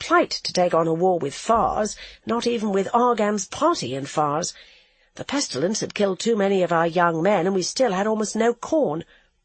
plight to take on a war with Fars, not even with Argan's party in Fars. The pestilence had killed too many of our young men, and we still had almost no corn.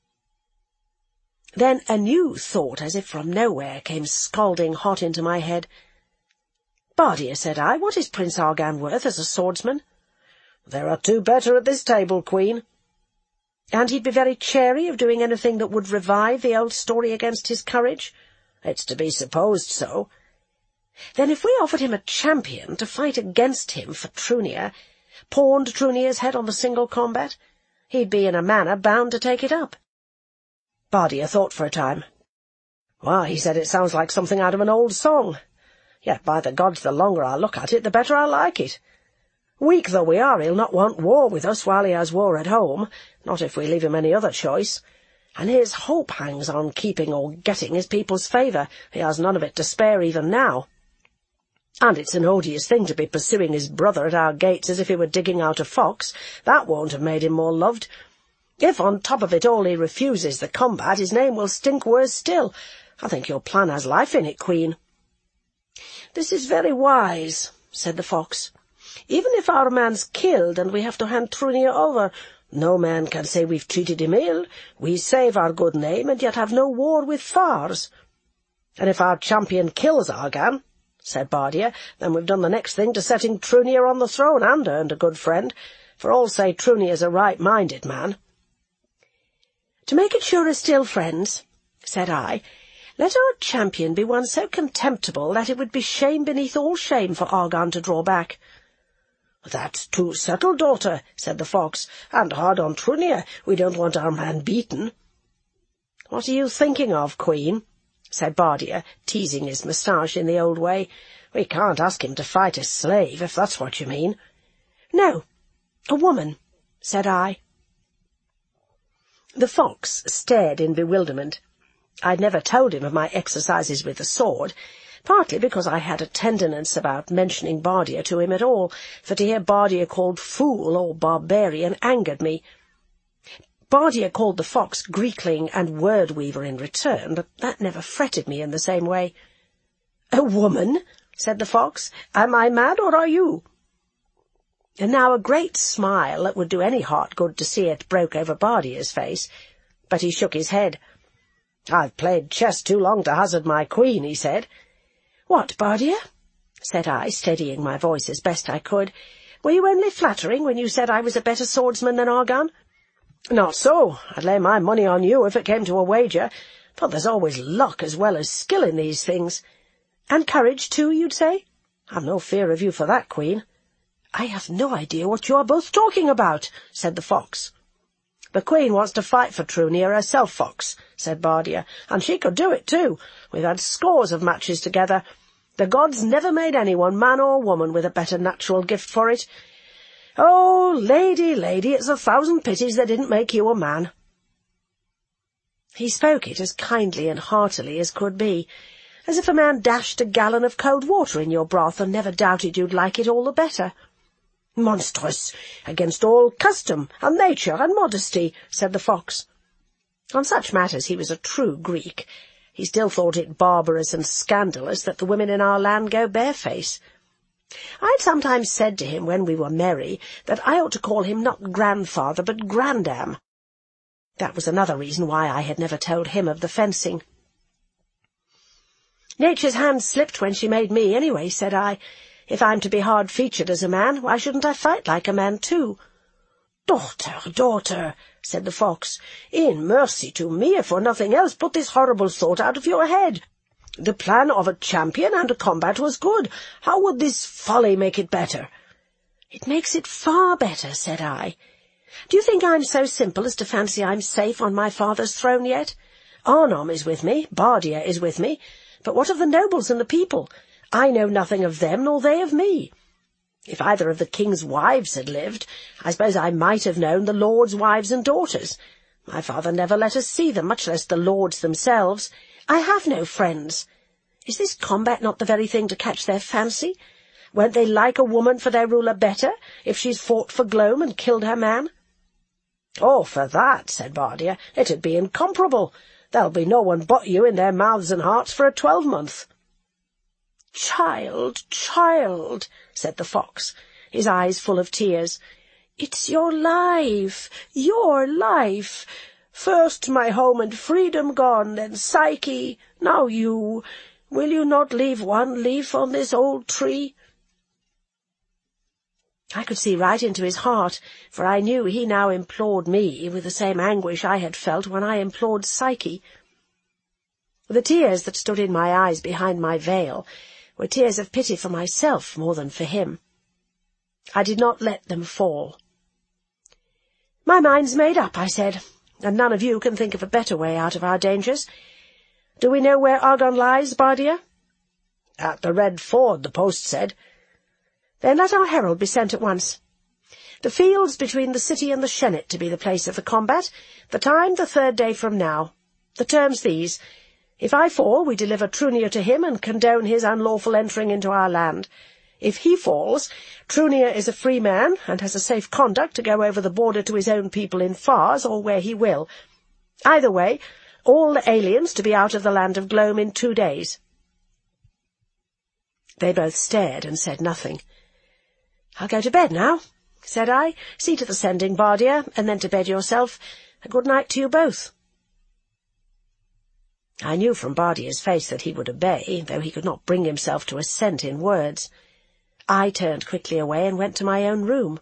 Then a new thought, as if from nowhere, came scalding hot into my head. "Bardiya," said I, "what is Prince Argan worth as a swordsman?" "There are two better at this table, Queen." "And he'd be very chary of doing anything that would revive the old story against his courage?" "It's to be supposed so." "Then if we offered him a champion to fight against him for Trunnia, pawned Trunnia's head on the single combat, he'd be in a manner bound to take it up." Bardiya thought for a time. "Why," he said, "it sounds like something out of an old song. Yet, by the gods, the longer I look at it, the better I like it. Weak though we are, he'll not want war with us while he has war at home, not if we leave him any other choice. And his hope hangs on keeping or getting his people's favour. He has none of it to spare even now. And it's an odious thing to be pursuing his brother at our gates as if he were digging out a fox. That won't have made him more loved. If on top of it all he refuses the combat, his name will stink worse still. I think your plan has life in it, Queen." "This is very wise," said the fox. "Even if our man's killed and we have to hand Trunnia over, no man can say we've treated him ill. We save our good name and yet have no war with Fars." "And if our champion kills Argan," said Bardiya, "then we've done the next thing to setting Trunnia on the throne and earned a good friend, for all say Trunnia's a right-minded man." "To make it surer still, friends," said I, "let our champion be one so contemptible that it would be shame beneath all shame for Argan to draw back." "That's too subtle, daughter," said the fox, "and hard on Trunnia. We don't want our man beaten." "What are you thinking of, Queen?" said Bardiya, teasing his moustache in the old way. "We can't ask him to fight a slave, if that's what you mean." "No, a woman," said I. The fox stared in bewilderment. I'd never told him of my exercises with the sword, partly because I had a tenderness about mentioning Bardiya to him at all, for to hear Bardiya called fool or barbarian angered me. Bardiya called the fox Greekling and word-weaver in return, but that never fretted me in the same way. "A woman?" said the fox. "Am I mad, or are you?" And now a great smile that would do any heart good to see it broke over Bardiya's face, but he shook his head. "I've played chess too long to hazard my queen," he said. "What, Bardiya?" said I, steadying my voice as best I could. "Were you only flattering when you said I was a better swordsman than Argan?" "Not so. I'd lay my money on you if it came to a wager, but there's always luck as well as skill in these things." "And courage, too, you'd say?" "I've no fear of you for that, Queen." "I have no idea what you are both talking about," said the fox. "The Queen wants to fight for Trunnia herself, fox," said Bardiya, "and she could do it too. We've had scores of matches together. The gods never made anyone, man or woman, with a better natural gift for it. Oh, lady, lady, it's 1,000 pities they didn't make you a man." He spoke it as kindly and heartily as could be, as if a man dashed a gallon of cold water in your broth and never doubted you'd like it all the better. "Monstrous! Against all custom and nature and modesty," said the fox. On such matters he was a true Greek. He still thought it barbarous and scandalous that the women in our land go barefaced. I'd sometimes said to him when we were merry that I ought to call him not grandfather but grandam. That was another reason why I had never told him of the fencing. "Nature's hand slipped when she made me, anyway," said I. "If I'm to be hard-featured as a man, why shouldn't I fight like a man, too?" "Daughter, daughter," said the fox, "in mercy to me, if for nothing else, put this horrible thought out of your head. The plan of a champion and a combat was good. How would this folly make it better?" "It makes it far better," said I. "Do you think I'm so simple as to fancy I'm safe on my father's throne yet? Arnom is with me, Bardiya is with me, but what of the nobles and the people? I know nothing of them, nor they of me. If either of the king's wives had lived, I suppose I might have known the lords' wives and daughters. My father never let us see them, much less the lords themselves. I have no friends. Is this combat not the very thing to catch their fancy? Won't they like a woman for their ruler better, if she's fought for Glome and killed her man?" "Oh, for that," said Bardiya, "it'd be incomparable. There'll be no one but you in their mouths and hearts for a 12-month. "Child, child," said the fox, his eyes full of tears, "it's your life, your life. First my home and freedom gone, then Psyche, now you. Will you not leave one leaf on this old tree?" I could see right into his heart, for I knew he now implored me with the same anguish I had felt when I implored Psyche. The tears that stood in my eyes behind my veil were tears of pity for myself more than for him. I did not let them fall. "My mind's made up," I said, "and none of you can think of a better way out of our dangers. Do we know where Argonne lies, Bardia?" "At the Red Ford, the post said." "Then let our herald be sent at once. The fields between the city and the Shennet to be the place of the combat, the time the 3rd day from now. The terms these: if I fall, we deliver Trunnier to him and condone his unlawful entering into our land. If he falls, Trunnier is a free man and has a safe conduct to go over the border to his own people in Fars or where he will. Either way, all the aliens to be out of the land of Glome in 2 days." They both stared and said nothing. "I'll go to bed now," said I. "See to the sending, Bardia, and then to bed yourself. A good night to you both." I knew from Bardia's face that he would obey, though he could not bring himself to assent in words. I turned quickly away and went to my own room.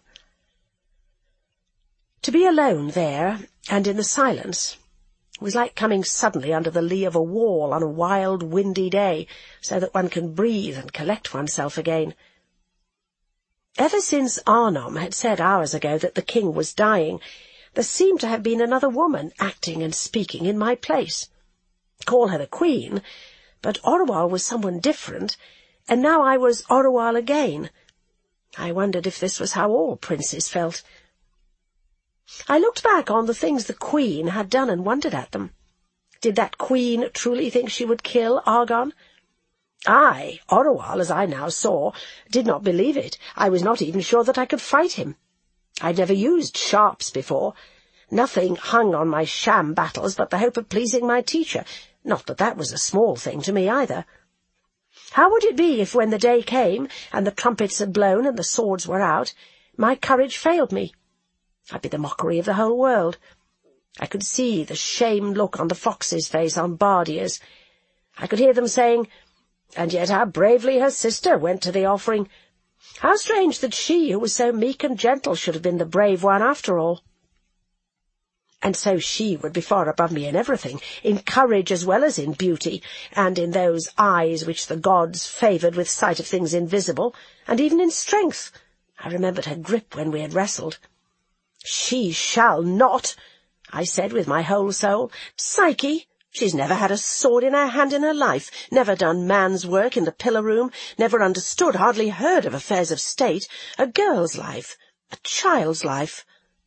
To be alone there, and in the silence, was like coming suddenly under the lee of a wall on a wild, windy day, so that one can breathe and collect oneself again. Ever since Arnom had said hours ago that the king was dying, there seemed to have been another woman acting and speaking in my place. Call her the queen, but Orual was someone different, and now I was Orual again. I wondered if this was how all princes felt. I looked back on the things the queen had done and wondered at them. Did that queen truly think she would kill Argonne? I, Orual, as I now saw, did not believe it. I was not even sure that I could fight him. I'd never used sharps before. Nothing hung on my sham battles but the hope of pleasing my teacher. Not that that was a small thing to me either. How would it be if, when the day came, and the trumpets had blown and the swords were out, my courage failed me? I'd be the mockery of the whole world. I could see the shamed look on the fox's face, on Bardia's. I could hear them saying, "And yet how bravely her sister went to the offering. How strange that she, who was so meek and gentle, should have been the brave one after all." And so she would be far above me in everything, in courage as well as in beauty, and in those eyes which the gods favoured with sight of things invisible, and even in strength. I remembered her grip when we had wrestled. "She shall not," I said with my whole soul. "Psyche, she's never had a sword in her hand in her life, never done man's work in the pillar-room, never understood, hardly heard of affairs of state. A girl's life, a child's life."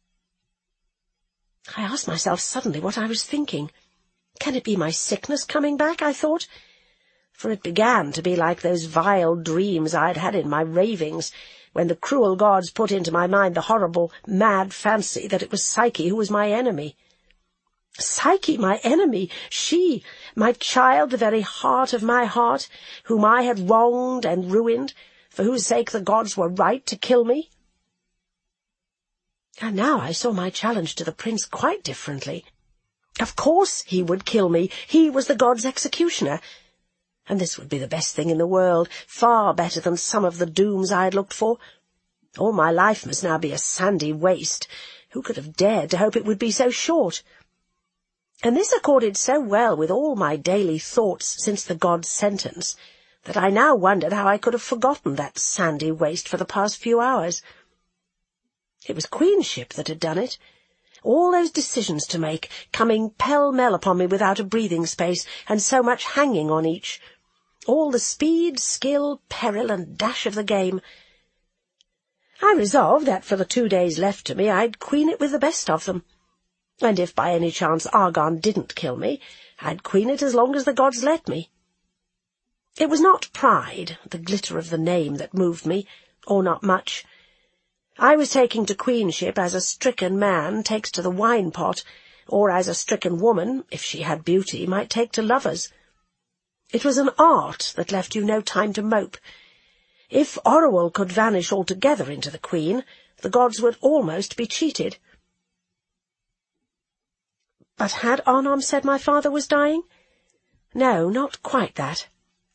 I asked myself suddenly what I was thinking. Can it be my sickness coming back, I thought? For it began to be like those vile dreams I had had in my ravings, when the cruel gods put into my mind the horrible, mad fancy that it was Psyche who was my enemy. Psyche, my enemy, she, my child, the very heart of my heart, whom I had wronged and ruined, for whose sake the gods were right to kill me. And now I saw my challenge to the prince quite differently. Of course he would kill me. He was the god's executioner. And this would be the best thing in the world, far better than some of the dooms I had looked for. All my life must now be a sandy waste. Who could have dared to hope it would be so short? And this accorded so well with all my daily thoughts since the god's sentence, that I now wondered how I could have forgotten that sandy waste for the past few hours. It was queenship that had done it. All those decisions to make, coming pell-mell upon me without a breathing space, and so much hanging on each. All the speed, skill, peril, and dash of the game. I resolved that for the 2 days left to me I'd queen it with the best of them. And if by any chance Argonne didn't kill me, I'd queen it as long as the gods let me. It was not pride, the glitter of the name, that moved me, or not much. I was taking to queenship as a stricken man takes to the wine-pot, or as a stricken woman, if she had beauty, might take to lovers. It was an art that left you no time to mope. If Orual could vanish altogether into the Queen, the gods would almost be cheated. But had Arnam said my father was dying? No, not quite that.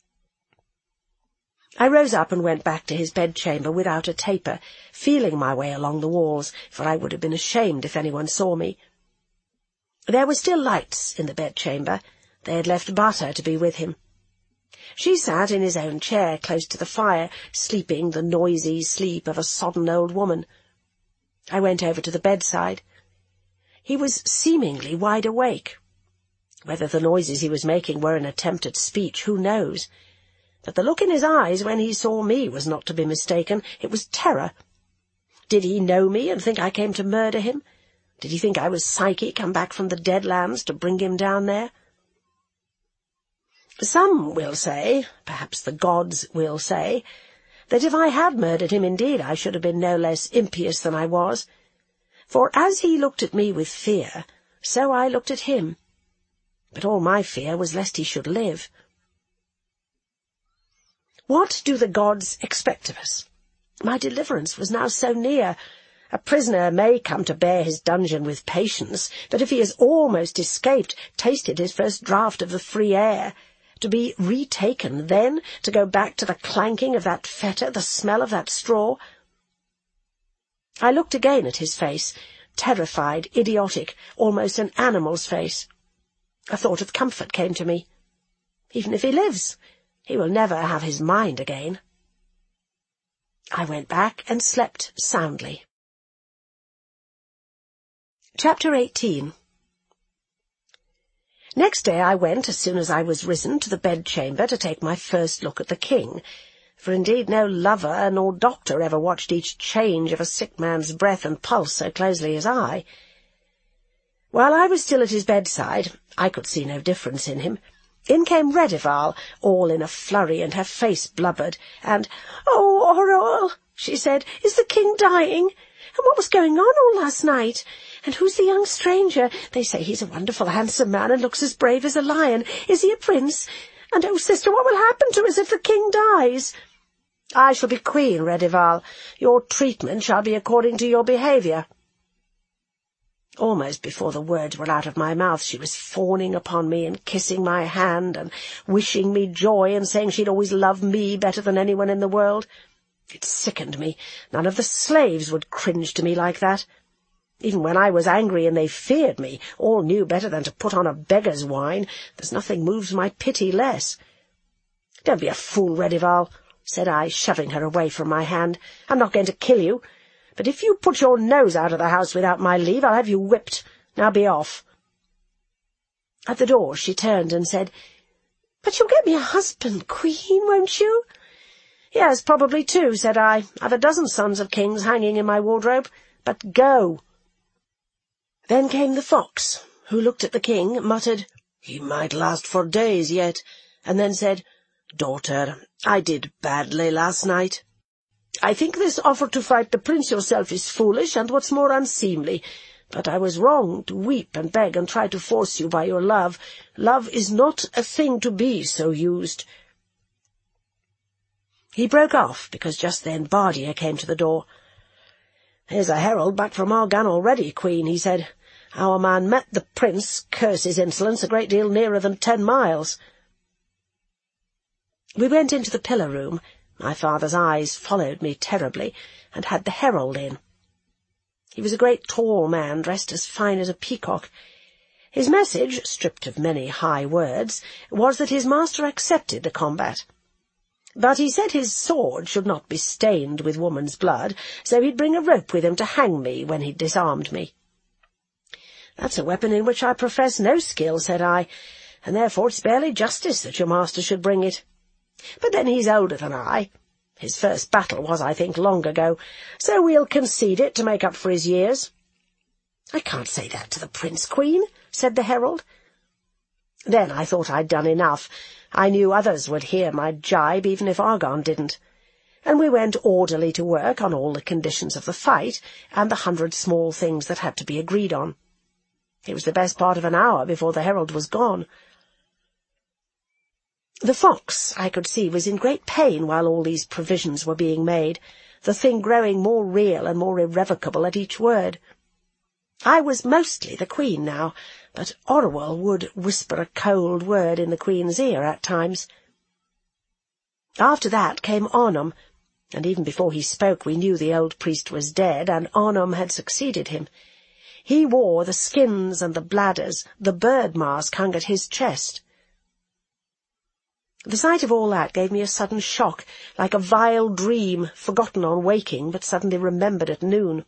I rose up and went back to his bedchamber without a taper, feeling my way along the walls, for I would have been ashamed if anyone saw me. There were still lights in the bedchamber. They had left Butter to be with him. She sat in his own chair close to the fire, sleeping the noisy sleep of a sodden old woman. I went over to the bedside. He was seemingly wide awake. Whether the noises he was making were an attempt at speech, who knows? But the look in his eyes when he saw me was not to be mistaken. It was terror. Did he know me and think I came to murder him? Did he think I was Psyche, come back from the Deadlands to bring him down there? Some will say, perhaps the gods will say, that if I had murdered him indeed I should have been no less impious than I was. For as he looked at me with fear, so I looked at him. But all my fear was lest he should live. What do the gods expect of us? My deliverance was now so near. A prisoner may come to bear his dungeon with patience, but if he has almost escaped, tasted his first draught of the free air, to be retaken, then to go back to the clanking of that fetter, the smell of that straw. I looked again at his face, terrified, idiotic, almost an animal's face. A thought of comfort came to me. Even if he lives, he will never have his mind again. I went back and slept soundly. Chapter 18. Next day I went, as soon as I was risen, to the bedchamber to take my first look at the king, for indeed no lover nor doctor ever watched each change of a sick man's breath and pulse so closely as I. While I was still at his bedside, I could see no difference in him. In came Redival, all in a flurry, and her face blubbered, and, "Oh, Orual," she said, "is the king dying? And what was going on all last night? And who's the young stranger? They say he's a wonderful handsome man and looks as brave as a lion. Is he a prince? And, oh, sister, what will happen to us if the king dies?" "I shall be queen, Redival. Your treatment shall be according to your behaviour." Almost before the words were out of my mouth, she was fawning upon me and kissing my hand and wishing me joy and saying she'd always love me better than anyone in the world. It sickened me. None of the slaves would cringe to me like that. Even when I was angry and they feared me, all knew better than to put on a beggar's whine. There's nothing moves my pity less. "Don't be a fool, Redival," said I, shoving her away from my hand. "I'm not going to kill you. But if you put your nose out of the house without my leave, I'll have you whipped. Now be off." At the door she turned and said, "But you'll get me a husband, Queen, won't you?" "Yes, probably too," said I. "I've a dozen sons of kings hanging in my wardrobe. But go." Then came the fox, who looked at the king, muttered, "He might last for days yet," and then said, "Daughter, I did badly last night. I think this offer to fight the prince yourself is foolish, and what's more, unseemly. But I was wrong to weep and beg and try to force you by your love. Love is not a thing to be so used." He broke off, because just then Bardia came to the door. "Here's a herald back from Argan already, Queen," he said. "Our man met the prince, curse his insolence, a great deal nearer than 10 miles. We went into the pillar room. My father's eyes followed me terribly, and had the herald in. He was a great tall man, dressed as fine as a peacock. His message, stripped of many high words, was that his master accepted the combat. But he said his sword should not be stained with woman's blood, so he'd bring a rope with him to hang me when he'd disarmed me. "That's a weapon in which I profess no skill," said I, "and therefore it's barely justice that your master should bring it. But then he's older than I. His first battle was, I think, long ago, so we'll concede it to make up for his years." "I can't say that to the prince, Queen," said the herald. Then I thought I'd done enough. I knew others would hear my jibe, even if Argan didn't, and we went orderly to work on all the conditions of the fight and the 100 small things that had to be agreed on. It was the best part of an hour before the herald was gone. The fox, I could see, was in great pain while all these provisions were being made, the thing growing more real and more irrevocable at each word. I was mostly the Queen now, but Orwell would whisper a cold word in the Queen's ear at times. After that came Arnhem, and even before he spoke we knew the old priest was dead, and Arnhem had succeeded him. He wore the skins and the bladders, the bird mask hung at his chest. The sight of all that gave me a sudden shock, like a vile dream, forgotten on waking, but suddenly remembered at noon.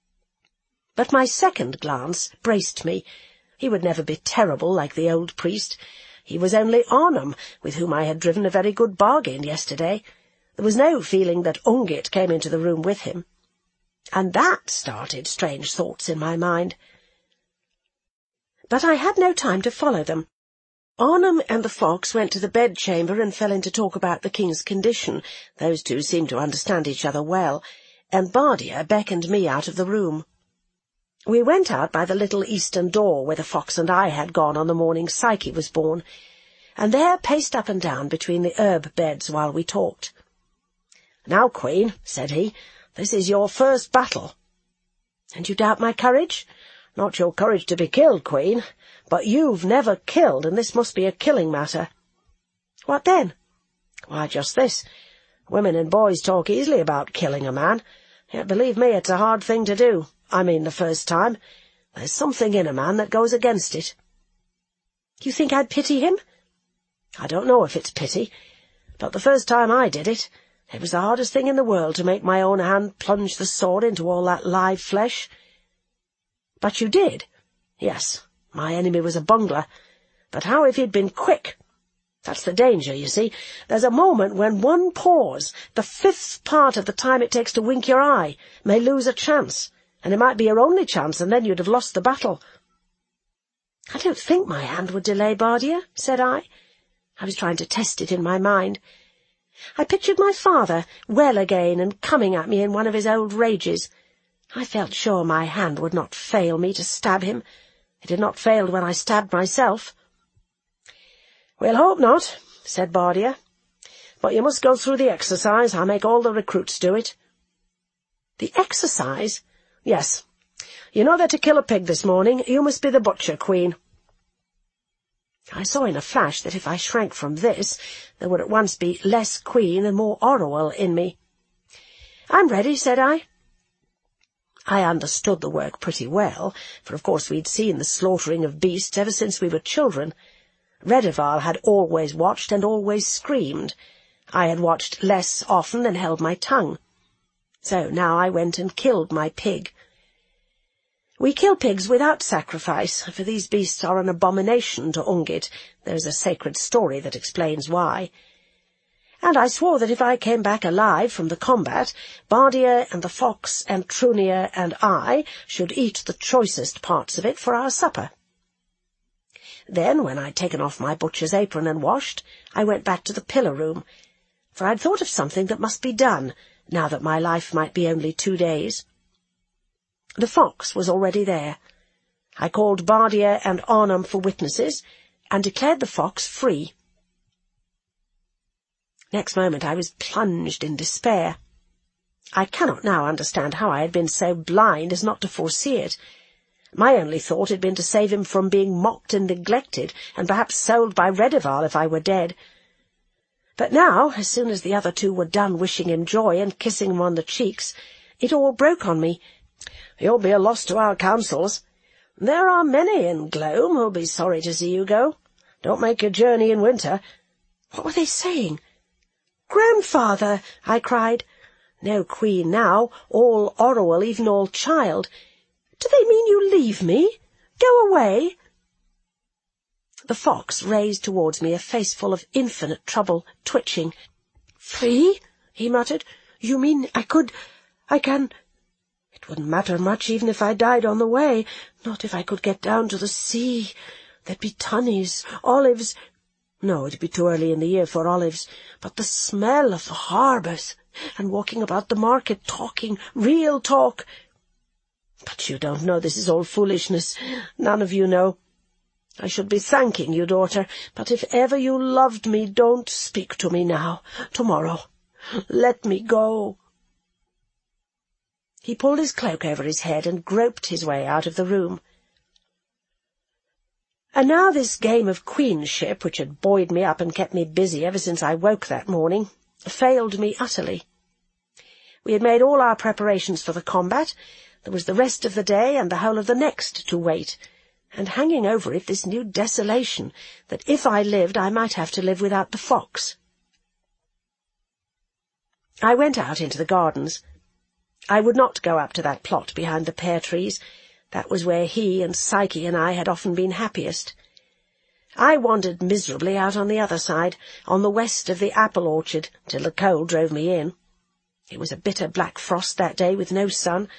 But my second glance braced me. He would never be terrible like the old priest. He was only Arnhem, with whom I had driven a very good bargain yesterday. There was no feeling that Ungit came into the room with him. And that started strange thoughts in my mind. But I had no time to follow them. Arnhem and the fox went to the bedchamber and fell into talk about the king's condition. Those two seemed to understand each other well, and Bardia beckoned me out of the room. We went out by the little eastern door where the fox and I had gone on the morning Psyche was born, and there paced up and down between the herb beds while we talked. "Now, Queen," said he, "this is your first battle." "And you doubt my courage?" "Not your courage to be killed, Queen, but you've never killed, and this must be a killing matter." "What then?" "Why, just this. Women and boys talk easily about killing a man, yet believe me, it's a hard thing to do. I mean the first time. There's something in a man that goes against it." "You think I'd pity him?" "I don't know if it's pity, but the first time I did it, it was the hardest thing in the world to make my own hand plunge the sword into all that live flesh." "But you did?" "Yes, my enemy was a bungler, but how if he'd been quick? That's the danger, you see. There's a moment when one pause, the 5th part of the time it takes to wink your eye, may lose a chance, and it might be your only chance, and then you'd have lost the battle." "I don't think my hand would delay, Bardia," said I. I was trying to test it in my mind. I pictured my father well again and coming at me in one of his old rages. I felt sure my hand would not fail me to stab him. It had not failed when I stabbed myself. "We'll hope not," said Bardia. "But you must go through the exercise. I'll make all the recruits do it." "The exercise?" "Yes. You know that to kill a pig this morning, you must be the butcher, Queen." I saw in a flash that if I shrank from this, there would at once be less Queen and more Orwell in me. "I'm ready," said I. I understood the work pretty well, for of course we'd seen the slaughtering of beasts ever since we were children. Redival had always watched and always screamed. I had watched less often and held my tongue. So now I went and killed my pig. We kill pigs without sacrifice, for these beasts are an abomination to Ungit. There is a sacred story that explains why. And I swore that if I came back alive from the combat, Bardia and the fox and Trunia and I should eat the choicest parts of it for our supper. Then, when I'd taken off my butcher's apron and washed, I went back to the pillar room, for I'd thought of something that must be done, now that my life might be only 2 days. The fox was already there. I called Bardia and Arnhem for witnesses, and declared the fox free. Next moment I was plunged in despair. I cannot now understand how I had been so blind as not to foresee it. My only thought had been to save him from being mocked and neglected, and perhaps sold by Redival if I were dead. But now, as soon as the other two were done wishing him joy and kissing him on the cheeks, it all broke on me. "You'll be a loss to our councils. There are many in Glome who'll be sorry to see you go. Don't make your journey in winter." What were they saying? "Grandfather!" I cried. No Queen now, all Orwell, even all child. "Do they mean you leave me? Go away?" The fox raised towards me a face full of infinite trouble, twitching. "Free?" he muttered. "You mean I can... It wouldn't matter much even if I died on the way, not if I could get down to the sea. There'd be tunnies, olives... No, it'd be too early in the year for olives, but the smell of the harbours, and walking about the market talking, real talk... But you don't know, this is all foolishness. None of you know. I should be thanking you, daughter, but if ever you loved me, don't speak to me now. Tomorrow. Let me go." He pulled his cloak over his head and groped his way out of the room. And now this game of queenship, which had buoyed me up and kept me busy ever since I woke that morning, failed me utterly. We had made all our preparations for the combat. There was the rest of the day and the whole of the next to wait, and hanging over it this new desolation that if I lived I might have to live without the fox. I went out into the gardens. I would not go up to that plot behind the pear trees. That was where he and Psyche and I had often been happiest. I wandered miserably out on the other side, on the west of the apple orchard, till the cold drove me in. It was a bitter black frost that day, with no sun.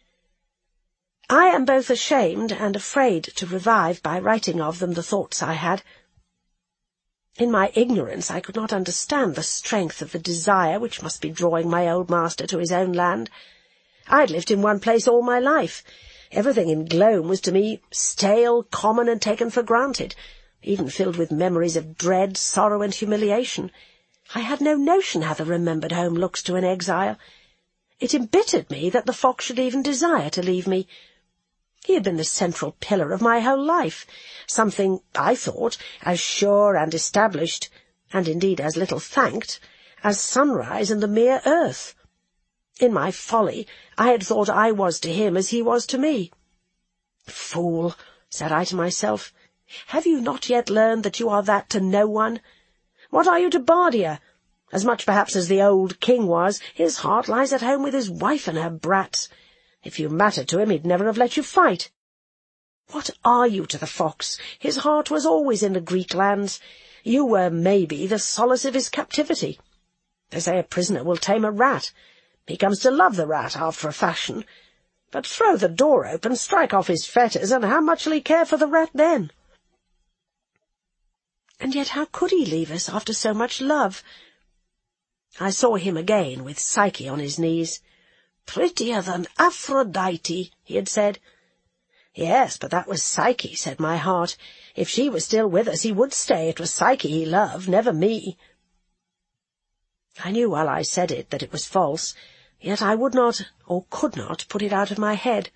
I am both ashamed and afraid to revive by writing of them the thoughts I had. In my ignorance I could not understand the strength of the desire which must be drawing my old master to his own land. I had lived in one place all my life. Everything in Glome was to me stale, common, and taken for granted, even filled with memories of dread, sorrow, and humiliation. I had no notion how the remembered home looks to an exile. It embittered me that the fox should even desire to leave me. He had been the central pillar of my whole life, something, I thought, as sure and established, and indeed as little thanked, as sunrise and the mere earth. In my folly, I had thought I was to him as he was to me. "Fool," said I to myself, "have you not yet learned that you are that to no one? What are you to Bardia? As much perhaps as the old king was. His heart lies at home with his wife and her brats. If you mattered to him, he'd never have let you fight. What are you to the fox? His heart was always in the Greek lands. You were, maybe, the solace of his captivity. They say a prisoner will tame a rat. He comes to love the rat after a fashion. But throw the door open, strike off his fetters, and how much will he care for the rat then? And yet how could he leave us after so much love? I saw him again with Psyche on his knees. "Prettier than Aphrodite," he had said. "Yes, but that was Psyche," said my heart. "If she was still with us, he would stay. It was Psyche he loved, never me." I knew while I said it that it was false, yet I would not, or could not, put it out of my head.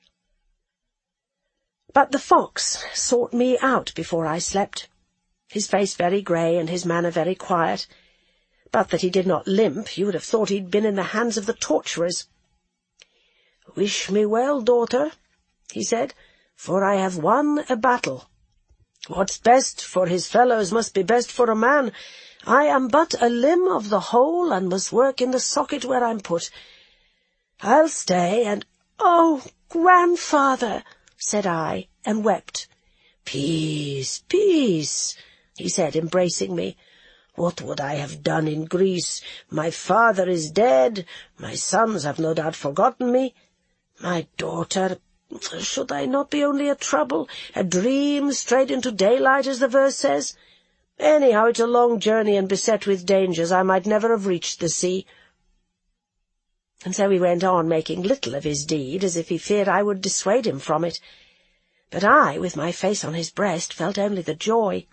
But the fox sought me out before I slept, his face very grey and his manner very quiet. But that he did not limp, you would have thought he'd been in the hands of the torturers. "Wish me well, daughter," he said, "for I have won a battle. What's best for his fellows must be best for a man. I am but a limb of the whole, and must work in the socket where I'm put. I'll stay, and—" "Oh, grandfather," said I, and wept. "Peace, peace," he said, embracing me. "What would I have done in Greece? My father is dead. My sons have no doubt forgotten me. My daughter, should I not be only a trouble, a dream straight into daylight, as the verse says? Anyhow, it's a long journey, and beset with dangers. I might never have reached the sea." And so he went on, making little of his deed, as if he feared I would dissuade him from it. But I, with my face on his breast, felt only the joy.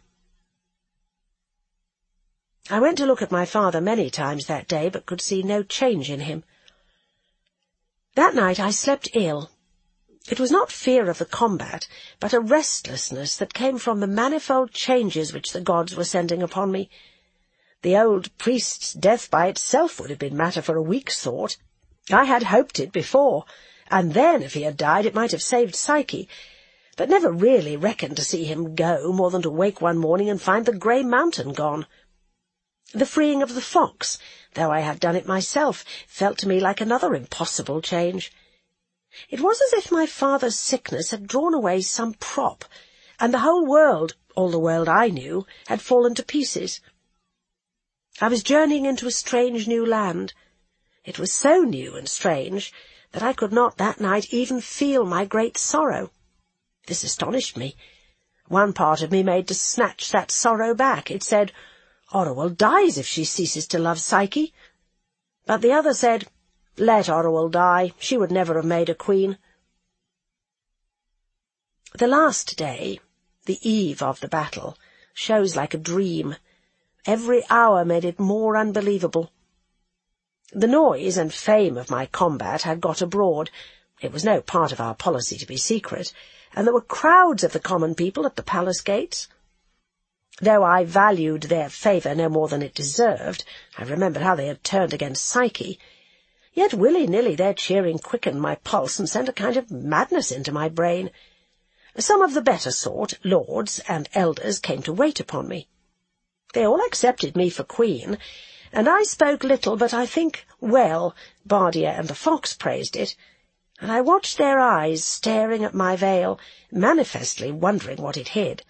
I went to look at my father many times that day, but could see no change in him. That night I slept ill. It was not fear of the combat, but a restlessness that came from the manifold changes which the gods were sending upon me. The old priest's death by itself would have been matter for a week's thought. I had hoped it before, and then, if he had died, it might have saved Psyche, but never really reckoned to see him go, more than to wake one morning and find the grey mountain gone. The freeing of the fox, though I had done it myself, felt to me like another impossible change. It was as if my father's sickness had drawn away some prop, and the whole world, all the world I knew, had fallen to pieces. I was journeying into a strange new land. It was so new and strange that I could not that night even feel my great sorrow. This astonished me. One part of me made to snatch that sorrow back. It said, "Orual dies if she ceases to love Psyche." But the other said, "Let Orual die. She would never have made a queen." The last day, The eve of the battle shows like a dream. Every hour made it more unbelievable. The noise and fame of my combat had got abroad. It was no part of our policy to be secret, and there were crowds of the common people at the palace gates. Though I valued their favour no more than it deserved, I remembered how they had turned against Psyche, yet willy-nilly their cheering quickened my pulse and sent a kind of madness into my brain. Some of the better sort, lords and elders, came to wait upon me. They all accepted me for queen, and I spoke little, but I think well. Bardia and the fox praised it, and I watched their eyes staring at my veil, manifestly wondering what it hid.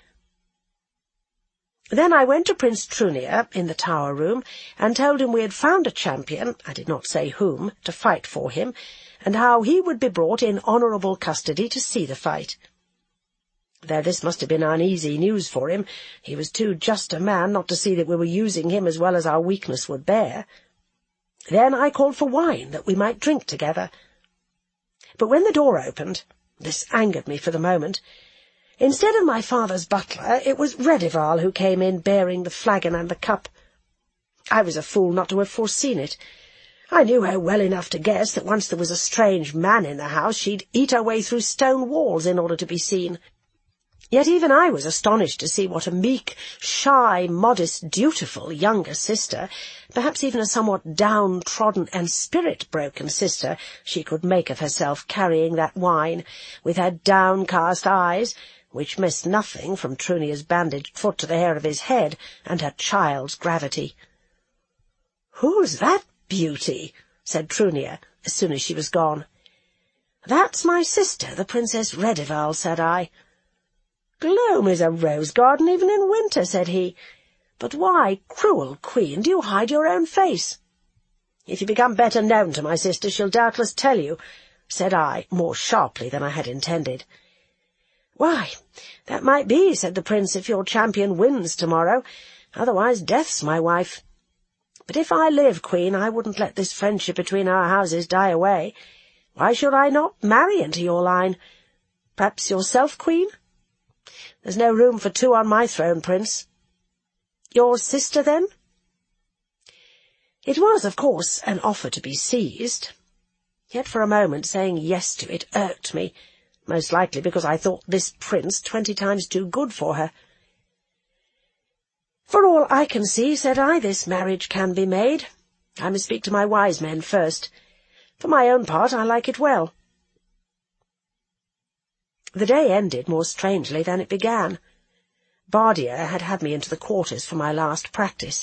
Then I went to Prince Trunier in the tower room, and told him we had found a champion, I did not say whom, to fight for him, and how he would be brought in honourable custody to see the fight. Though this must have been uneasy news for him, he was too just a man not to see that we were using him as well as our weakness would bear. Then I called for wine, that we might drink together. But when the door opened, this angered me for the moment. Instead of my father's butler, it was Redival who came in bearing the flagon and the cup. I was a fool not to have foreseen it. I knew her well enough to guess that once there was a strange man in the house, she'd eat her way through stone walls in order to be seen. Yet even I was astonished to see what a meek, shy, modest, dutiful younger sister, perhaps even a somewhat downtrodden and spirit-broken sister, she could make of herself carrying that wine, with her downcast eyes, which missed nothing from Trunier's bandaged foot to the hair of his head, and her child's gravity. "Who's that beauty?" said Trunier, as soon as she was gone. "That's my sister, the Princess Redival," said I. "Glome is a rose-garden even in winter," said he. "But why, cruel queen, do you hide your own face?" "If you become better known to my sister, she'll doubtless tell you," said I, more sharply than I had intended. "Why, that might be," said the prince, "if your champion wins tomorrow. Otherwise death's my wife. But if I live, queen, I wouldn't let this friendship between our houses die away. Why should I not marry into your line? Perhaps yourself, queen? There's no room for two on my throne, prince." "Your sister, then?" It was, of course, an offer to be seized. Yet for a moment saying yes to it irked me, most likely because I thought this prince 20 times too good for her. "For all I can see," said I, "this marriage can be made. I must speak to my wise men first. For my own part, I like it well." The day ended more strangely than it began. Bardia had had me into the quarters for my last practice.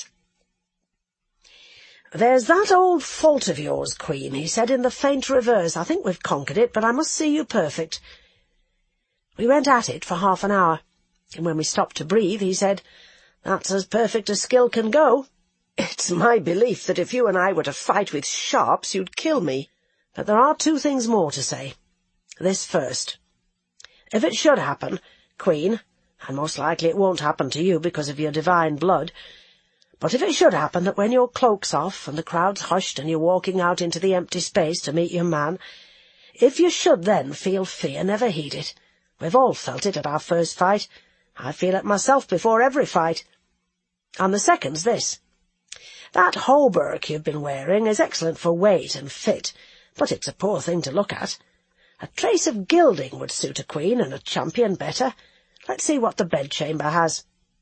"There's that old fault of yours, queen," he said in the faint reverse. "I think we've conquered it, but I must see you perfect." We went at it for half an hour, and when we stopped to breathe, he said, "That's as perfect as skill can go. It's my belief that if you and I were to fight with sharps, you'd kill me. But there are 2 things more to say. This first. If it should happen, queen, and most likely it won't happen to you because of your divine blood, but if it should happen that when your cloak's off and the crowd's hushed and you're walking out into the empty space to meet your man, if you should then feel fear, never heed it. We've all felt it at our first fight. I feel it myself before every fight. And the second's this. That hauberk you've been wearing is excellent for weight and fit, but it's a poor thing to look at. A trace of gilding would suit a queen and a champion better. Let's see what the bedchamber has."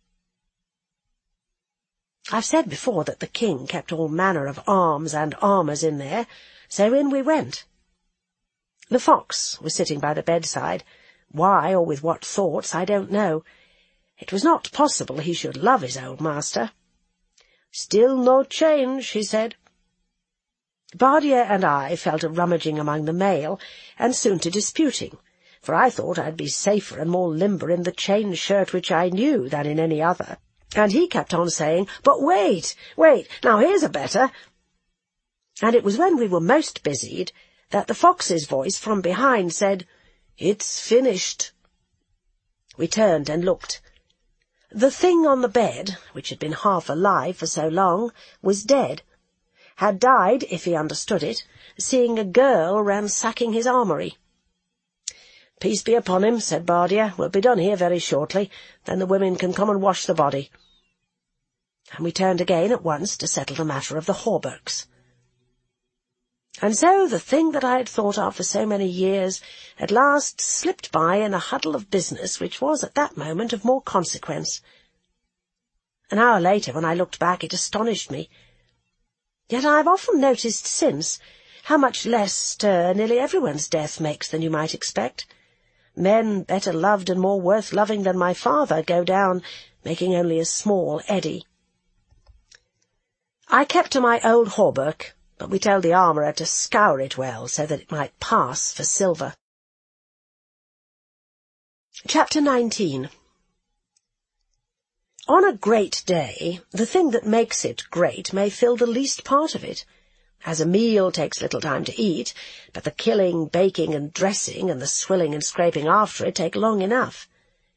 I've said before that the king kept all manner of arms and armours in there, so in we went. The fox was sitting by the bedside. Why, or with what thoughts, I don't know. It was not possible he should love his old master. "Still no change," he said. Bardia and I fell to rummaging among the mail, and soon to disputing, for I thought I'd be safer and more limber in the chain shirt which I knew than in any other, and he kept on saying, "But wait, now here's a better." And it was when we were most busied that the fox's voice from behind said, "It's finished." We turned and looked. The thing on the bed, which had been half alive for so long, was dead. Had died, if he understood it, seeing a girl ransacking his armoury. "Peace be upon him," said Bardiya. "We'll be done here very shortly. Then the women can come and wash the body." And we turned again at once to settle the matter of the hauberks. And so the thing that I had thought of for so many years at last slipped by in a huddle of business which was at that moment of more consequence. An hour later, when I looked back, it astonished me. Yet I have often noticed since how much less stir nearly everyone's death makes than you might expect. Men better loved and more worth loving than my father go down, making only a small eddy. I kept to my old hauberk, but we told the armourer to scour it well so that it might pass for silver. Chapter 19. On a great day, the thing that makes it great may fill the least part of it. As a meal takes little time to eat, but the killing, baking, and dressing, and the swilling and scraping after it take long enough.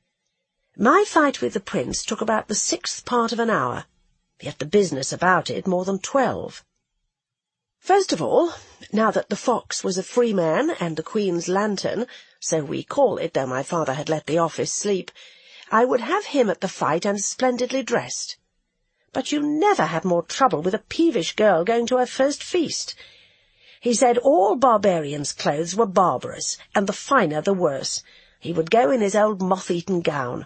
My fight with the prince took about the 6th part of an hour, yet the business about it more than 12. First of all, now that the fox was a free man and the Queen's lantern, so we call it, though my father had let the office sleep, I would have him at the fight and splendidly dressed. But you never had more trouble with a peevish girl going to her first feast. He said all barbarians' clothes were barbarous, and the finer the worse. He would go in his old moth-eaten gown.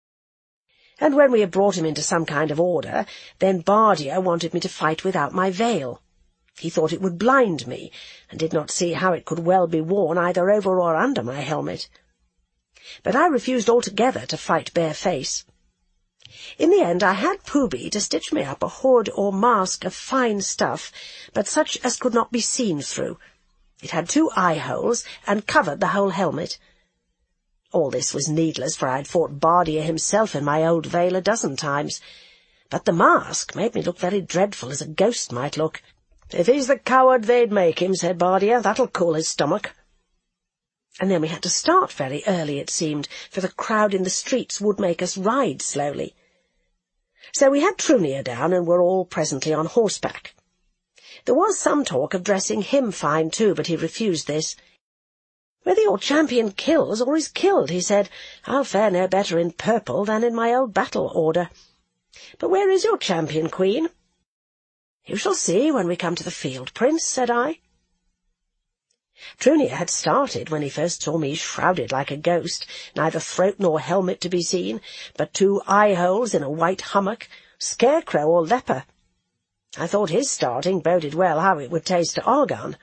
And when we had brought him into some kind of order, then Bardiya wanted me to fight without my veil. He thought it would blind me, and did not see how it could well be worn either over or under my helmet. But I refused altogether to fight bare-face. In the end I had Pooby to stitch me up a hood or mask of fine stuff, but such as could not be seen through. It had 2 eye-holes, and covered the whole helmet. All this was needless, for I had fought Bardiya himself in my old veil a dozen times. But the mask made me look very dreadful, as a ghost might look. "If he's the coward they'd make him," said Bardiya, "that'll cool his stomach." And then we had to start very early, it seemed, for the crowd in the streets would make us ride slowly. So we had Trunnier down, and were all presently on horseback. There was some talk of dressing him fine too, but he refused this. "Whether your champion kills or is killed," he said, "I'll fare no better in purple than in my old battle order. But where is your champion, Queen?" "You shall see when we come to the field, Prince," said I. Trunnier had started when he first saw me shrouded like a ghost, neither throat nor helmet to be seen, but 2 eye-holes in a white hummock, scarecrow or leper. I thought his starting boded well how it would taste to Argan.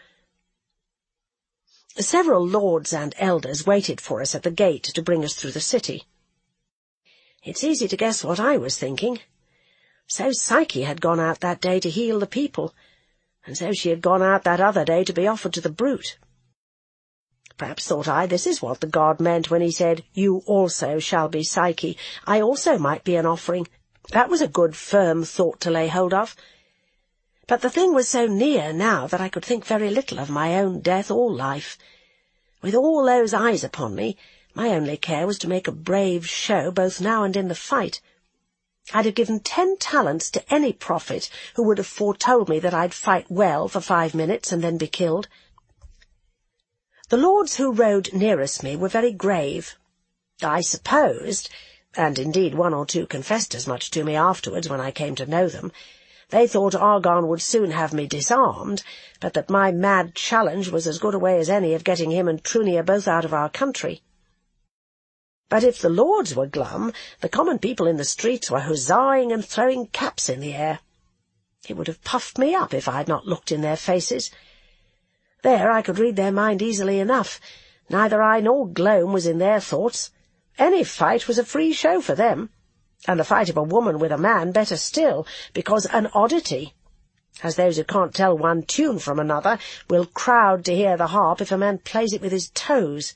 Several lords and elders waited for us at the gate to bring us through the city. It's easy to guess what I was thinking. So Psyche had gone out that day to heal the people, and so she had gone out that other day to be offered to the brute. Perhaps, thought I, this is what the god meant when he said, "You also shall be Psyche." I also might be an offering. That was a good, firm thought to lay hold of. But the thing was so near now that I could think very little of my own death or life. With all those eyes upon me, my only care was to make a brave show both now and in the fight. I'd have given 10 talents to any prophet who would have foretold me that I'd fight well for 5 minutes and then be killed. The lords who rode nearest me were very grave. I supposed, and indeed 1 or 2 confessed as much to me afterwards when I came to know them, they thought Argan would soon have me disarmed, but that my mad challenge was as good a way as any of getting him and Trunnier both out of our country. But if the lords were glum, the common people in the streets were huzzahing and throwing caps in the air. It would have puffed me up if I had not looked in their faces. There I could read their mind easily enough. Neither I nor Glome was in their thoughts. Any fight was a free show for them, and the fight of a woman with a man better still, because an oddity, as those who can't tell one tune from another, will crowd to hear the harp if a man plays it with his toes.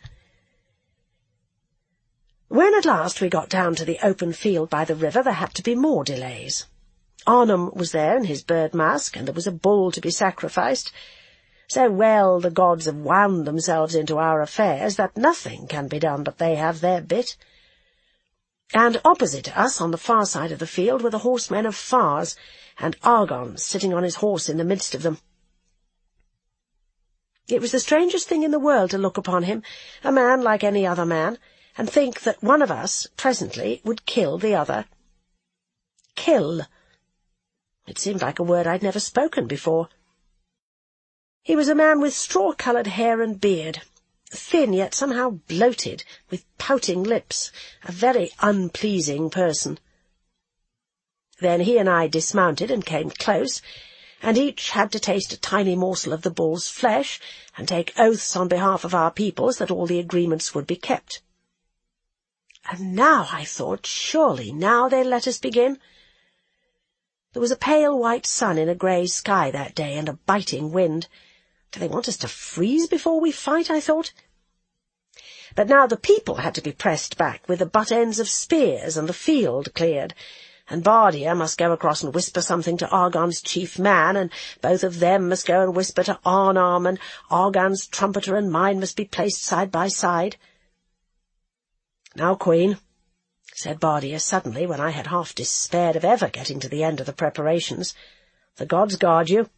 When at last we got down to the open field by the river, there had to be more delays. Arnhem was there in his bird mask, and there was a bull to be sacrificed. So well the gods have wound themselves into our affairs that nothing can be done but they have their bit. And opposite us, on the far side of the field, were the horsemen of Fars, and Argon sitting on his horse in the midst of them. It was the strangest thing in the world to look upon him, a man like any other man, and think that one of us, presently, would kill the other. Kill. It seemed like a word I'd never spoken before. He was a man with straw-coloured hair and beard, thin yet somehow bloated, with pouting lips, a very unpleasing person. Then he and I dismounted and came close, and each had to taste a tiny morsel of the bull's flesh and take oaths on behalf of our peoples that all the agreements would be kept. And now, I thought, surely now they'll let us begin. There was a pale white sun in a grey sky that day, and a biting wind. Do they want us to freeze before we fight, I thought? But now the people had to be pressed back with the butt ends of spears and the field cleared, and Bardia must go across and whisper something to Argon's chief man, and both of them must go and whisper to Arnarm, and Argon's trumpeter and mine must be placed side by side. "Now, Queen," said Bardia suddenly, when I had half despaired of ever getting to the end of the preparations, "the gods guard you."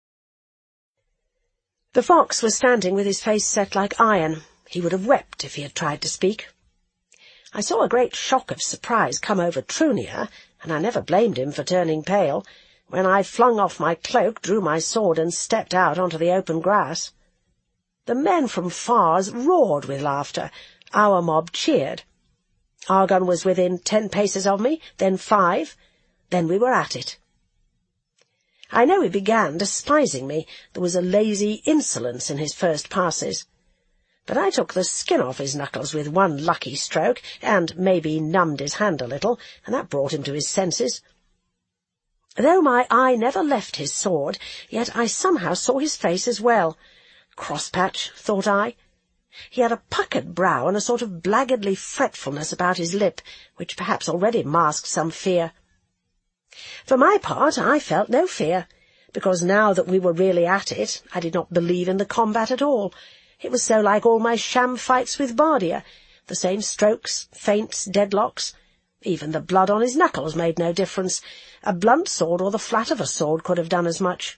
The fox was standing with his face set like iron. He would have wept if he had tried to speak. I saw a great shock of surprise come over Trunia, and I never blamed him for turning pale, when I flung off my cloak, drew my sword, and stepped out onto the open grass. The men from Fars roared with laughter. Our mob cheered. Argon was within 10 paces of me, then 5, then we were at it. I know he began despising me. There was a lazy insolence in his first passes. But I took the skin off his knuckles with one lucky stroke, and maybe numbed his hand a little, and that brought him to his senses. Though my eye never left his sword, yet I somehow saw his face as well. Crosspatch, thought I. He had a puckered brow and a sort of blackguardly fretfulness about his lip, which perhaps already masked some fear. For my part, I felt no fear, because now that we were really at it, I did not believe in the combat at all. It was so like all my sham fights with Bardia, the same strokes, feints, deadlocks. Even the blood on his knuckles made no difference. A blunt sword or the flat of a sword could have done as much.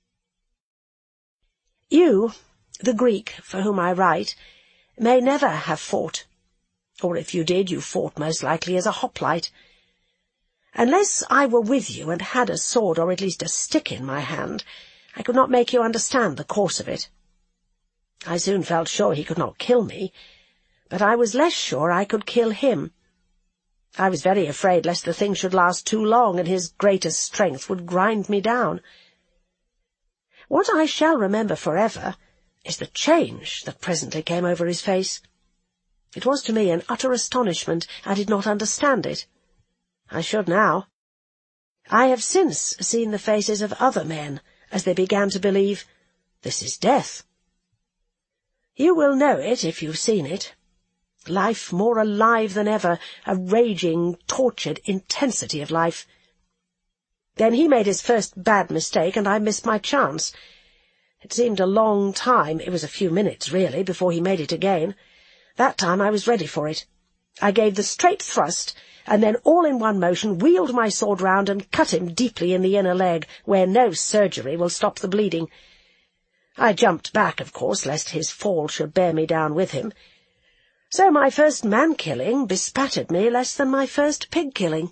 You, the Greek for whom I write, may never have fought, or if you did, you fought most likely as a hoplite. Unless I were with you and had a sword or at least a stick in my hand, I could not make you understand the course of it. I soon felt sure he could not kill me, but I was less sure I could kill him. I was very afraid lest the thing should last too long and his greatest strength would grind me down. What I shall remember forever is the change that presently came over his face. It was to me an utter astonishment. I did not understand it. I should now. I have since seen the faces of other men as they began to believe, this is death. You will know it if you've seen it. Life more alive than ever, a raging, tortured intensity of life. Then he made his first bad mistake, and I missed my chance. It seemed a long time, it was a few minutes, really, before he made it again. That time I was ready for it. I gave the straight thrust, and then all in one motion wheeled my sword round and cut him deeply in the inner leg, where no surgery will stop the bleeding. I jumped back, of course, lest his fall should bear me down with him. So my first man-killing bespattered me less than my first pig-killing.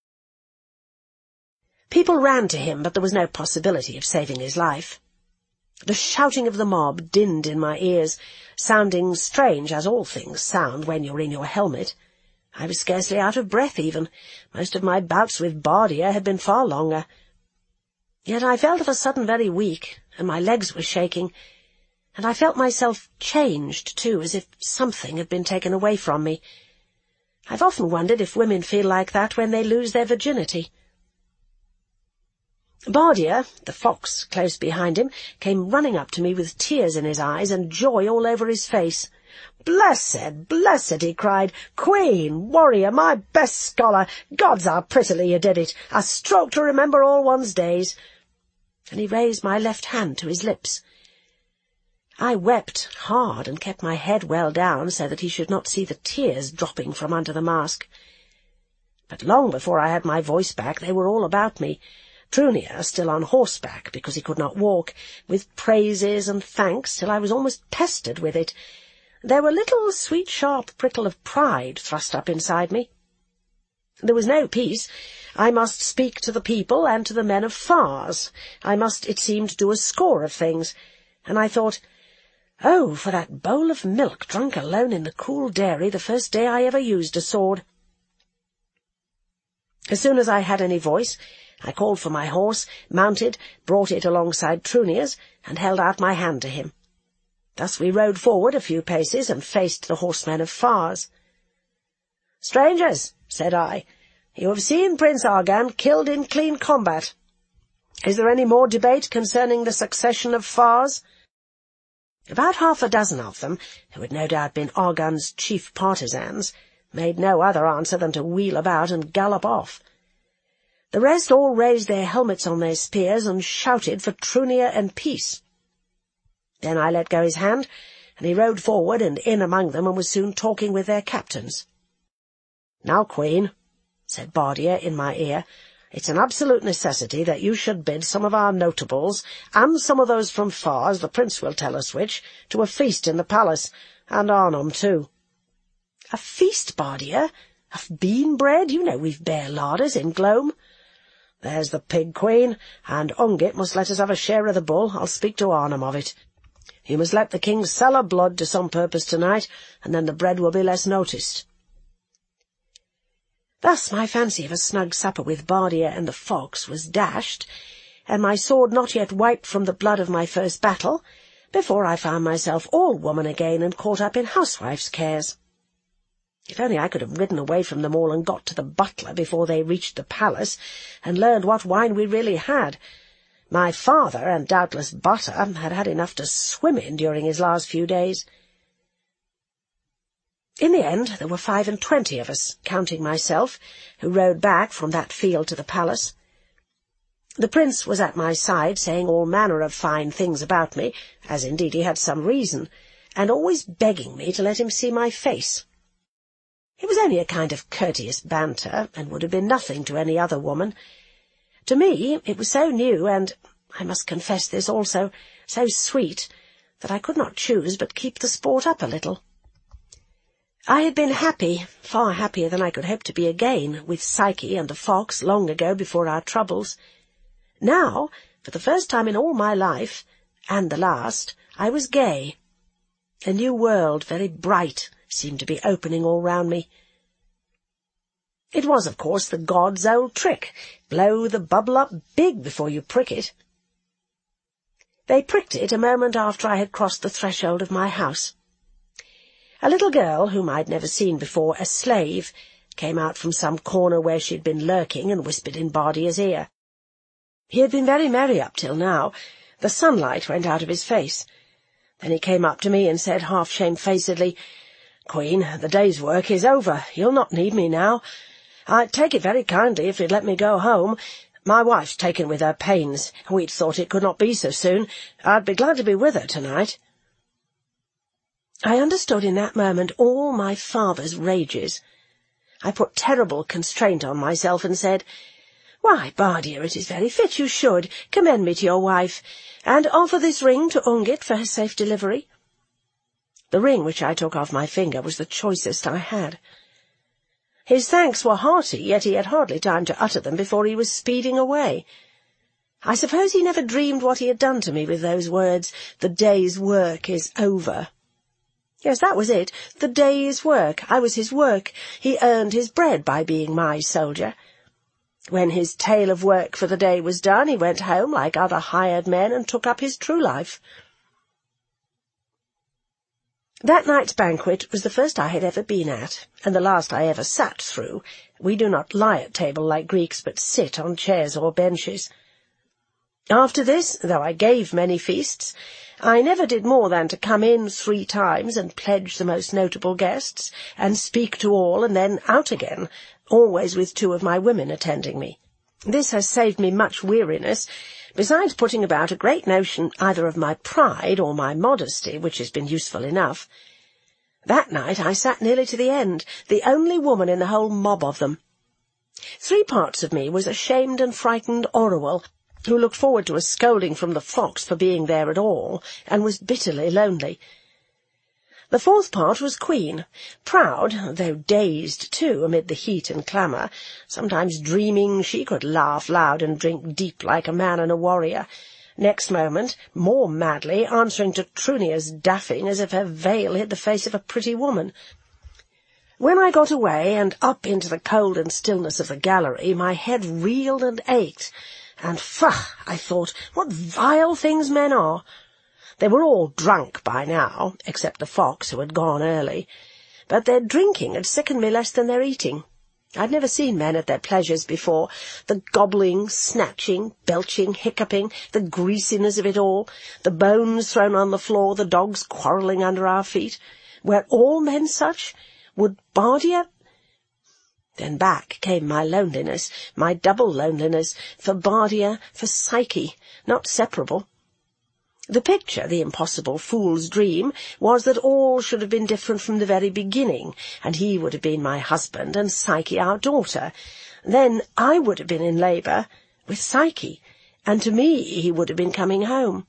People ran to him, but there was no possibility of saving his life. The shouting of the mob dinned in my ears, sounding strange as all things sound when you're in your helmet. I was scarcely out of breath even. Most of my bouts with Bardia had been far longer. Yet I felt of a sudden very weak, and my legs were shaking, and I felt myself changed, too, as if something had been taken away from me. I've often wondered if women feel like that when they lose their virginity. Bardia, the fox close behind him, came running up to me with tears in his eyes and joy all over his face. "Blessed, blessed," he cried. "Queen, warrior, my best scholar, gods, how prettily you did it! A stroke to remember all one's days." And he raised my left hand to his lips. I wept hard and kept my head well down so that he should not see the tears dropping from under the mask. But long before I had my voice back, they were all about me. Trunia still on horseback because he could not walk, with praises and thanks till I was almost pestered with it. There were little sweet sharp prickle of pride thrust up inside me. There was no peace. I must speak to the people and to the men of Fars. I must, it seemed, do a score of things. And I thought, oh, for that bowl of milk drunk alone in the cool dairy the first day I ever used a sword. As soon as I had any voice, I called for my horse, mounted, brought it alongside Trunia's, and held out my hand to him. Thus we rode forward a few paces and faced the horsemen of Fars. "Strangers," said I, "you have seen Prince Argan killed in clean combat. Is there any more debate concerning the succession of Fars?" About half a dozen of them, who had no doubt been Argan's chief partisans, made no other answer than to wheel about and gallop off. The rest all raised their helmets on their spears and shouted for Trunia and peace. Then I let go his hand, and he rode forward and in among them and was soon talking with their captains. "Now, Queen," said Bardiya in my ear, "it's an absolute necessity that you should bid some of our notables, and some of those from Fars, the prince will tell us which, to a feast in the palace, and Arnhem too." "A feast, Bardiya? Of bean bread? You know we've bare larders in Glome." "There's the pig, Queen, and Ungit must let us have a share of the bull. I'll speak to Arnhem of it. You must let the king sell her blood to some purpose tonight, and then the bread will be less noticed." Thus my fancy of a snug supper with Bardiya and the fox was dashed, and my sword not yet wiped from the blood of my first battle, before I found myself all woman again and caught up in housewife's cares. If only I could have ridden away from them all and got to the butler before they reached the palace, and learned what wine we really had. My father, and doubtless Butter, had had enough to swim in during his last few days. In the end there were 25 of us, counting myself, who rode back from that field to the palace. The prince was at my side, saying all manner of fine things about me, as indeed he had some reason, and always begging me to let him see my face. It was only a kind of courteous banter, and would have been nothing to any other woman. To me it was so new, and, I must confess this also, so sweet, that I could not choose but keep the sport up a little. I had been happy, far happier than I could hope to be again, with Psyche and the fox long ago before our troubles. Now, for the first time in all my life, and the last, I was gay. A new world, very bright, seemed to be opening all round me. It was, of course, the god's old trick. Blow the bubble up big before you prick it. They pricked it a moment after I had crossed the threshold of my house. A little girl, whom I'd never seen before, a slave, came out from some corner where she had been lurking and whispered in Bardiya's ear. He had been very merry up till now. The sunlight went out of his face. Then he came up to me and said half shamefacedly, "Queen, the day's work is over. You'll not need me now. I'd take it very kindly if you'd let me go home. My wife's taken with her pains. We'd thought it could not be so soon. I'd be glad to be with her tonight." I understood in that moment all my father's rages. I put terrible constraint on myself and said, "Why, Bardiya, it is very fit you should. Commend me to your wife, and offer this ring to Ungit for her safe delivery." The ring which I took off my finger was the choicest I had. His thanks were hearty, yet he had hardly time to utter them before he was speeding away. I suppose he never dreamed what he had done to me with those words, "The day's work is over." Yes, that was it. The day's work. I was his work. He earned his bread by being my soldier. When his tale of work for the day was done, he went home like other hired men and took up his true life. That night's banquet was the first I had ever been at, and the last I ever sat through. We do not lie at table like Greeks, but sit on chairs or benches. After this, though I gave many feasts, I never did more than to come in 3 times and pledge the most notable guests, and speak to all, and then out again, always with 2 of my women attending me. This has saved me much weariness, besides putting about a great notion either of my pride or my modesty, which has been useful enough. That night I sat nearly to the end, the only woman in the whole mob of them. 3 parts of me was ashamed and frightened Orual, who looked forward to a scolding from the fox for being there at all, and was bitterly lonely. The 4th part was Queen, proud, though dazed too, amid the heat and clamour, sometimes dreaming she could laugh loud and drink deep like a man and a warrior, next moment, more madly, answering to Trunia's daffing as if her veil hid the face of a pretty woman. When I got away and up into the cold and stillness of the gallery, my head reeled and ached, and faugh, I thought, what vile things men are. They were all drunk by now, except the fox, who had gone early, but their drinking had sickened me less than their eating. I'd never seen men at their pleasures before. The gobbling, snatching, belching, hiccuping, the greasiness of it all, the bones thrown on the floor, the dogs quarrelling under our feet. Were all men such? Would Bardia— Then back came my loneliness, my double loneliness, for Bardia, for Psyche, not separable. The picture, the impossible fool's dream, was that all should have been different from the very beginning, and he would have been my husband and Psyche our daughter. Then I would have been in labour with Psyche, and to me he would have been coming home.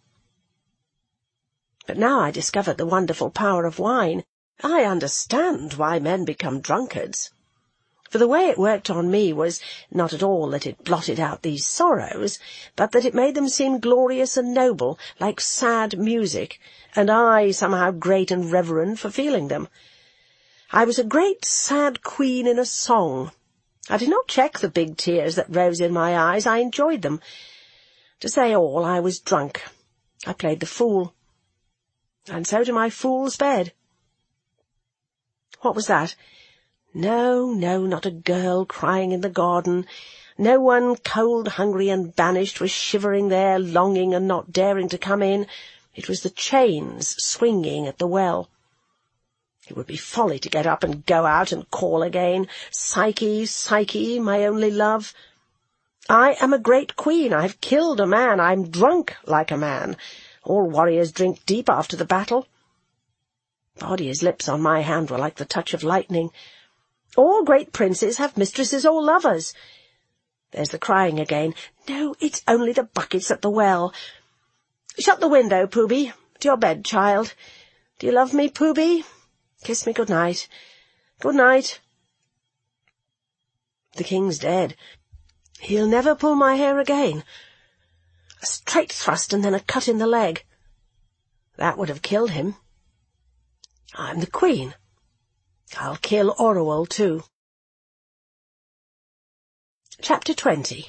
But now I discovered the wonderful power of wine. I understand why men become drunkards. For the way it worked on me was not at all that it blotted out these sorrows, but that it made them seem glorious and noble, like sad music, and I somehow great and reverend for feeling them. I was a great sad queen in a song. I did not check the big tears that rose in my eyes. I enjoyed them. To say all, I was drunk. I played the fool. And so to my fool's bed. What was that? No, not a girl crying in the garden. No one cold, hungry, and banished was shivering there, longing and not daring to come in. It was the chains swinging at the well. It would be folly to get up and go out and call again. Psyche, Psyche, my only love. I am a great queen. I have killed a man. I am drunk like a man. All warriors drink deep after the battle. Bardia's lips on my hand were like the touch of lightning. All great princes have mistresses or lovers. There's the crying again. No, it's only the buckets at the well. Shut the window, Pooby. To your bed, child. Do you love me, Pooby? Kiss me good night. Good night. The king's dead. He'll never pull my hair again. A straight thrust and then a cut in the leg. That would have killed him. I'm the queen. I'll kill Orual too. Chapter 20.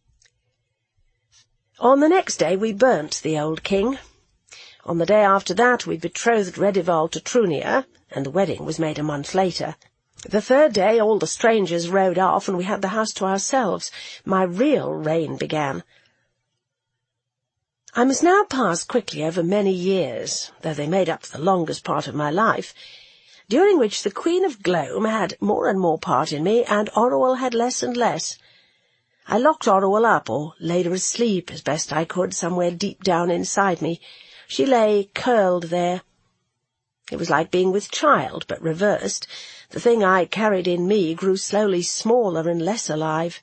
On the next day we burnt the old king. On the day after that we betrothed Redival to Trunia, and the wedding was made a month later. The 3rd day all the strangers rode off, and we had the house to ourselves. My real reign began. I must now pass quickly over many years, though they made up the longest part of my life, during which the Queen of Glome had more and more part in me, and Orual had less and less. I locked Orual up, or laid her asleep as best I could, somewhere deep down inside me. She lay curled there. It was like being with child, but reversed. The thing I carried in me grew slowly smaller and less alive.